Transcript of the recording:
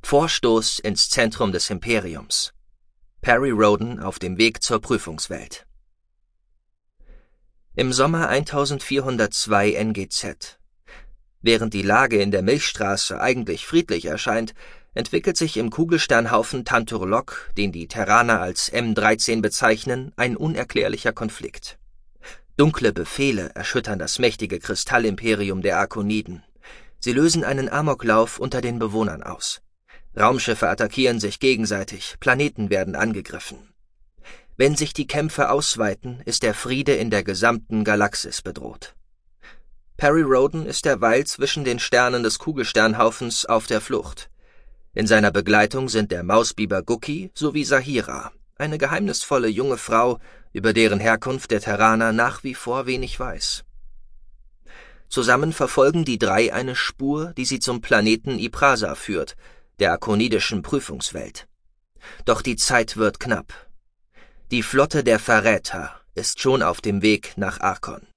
Vorstoß ins Zentrum des Imperiums. Perry Rhodan auf dem Weg zur Prüfungswelt. Im Sommer 1402 NGZ. Während die Lage in der Milchstraße eigentlich friedlich erscheint, entwickelt sich im Kugelsternhaufen Tanturlok, den die Terraner als M13 bezeichnen, ein unerklärlicher Konflikt. Dunkle Befehle erschüttern das mächtige Kristallimperium der Arkoniden. Sie lösen einen Amoklauf unter den Bewohnern aus. Raumschiffe attackieren sich gegenseitig, Planeten werden angegriffen. Wenn sich die Kämpfe ausweiten, ist der Friede in der gesamten Galaxis bedroht. Perry Rhodan ist derweil zwischen den Sternen des Kugelsternhaufens auf der Flucht. In seiner Begleitung sind der Mausbiber Guki sowie Sahira, eine geheimnisvolle junge Frau, über deren Herkunft der Terraner nach wie vor wenig weiß. Zusammen verfolgen die drei eine Spur, die sie zum Planeten Yprasa führt, der arkonidischen Prüfungswelt. Doch die Zeit wird knapp. Die Flotte der Verräter ist schon auf dem Weg nach Arkon.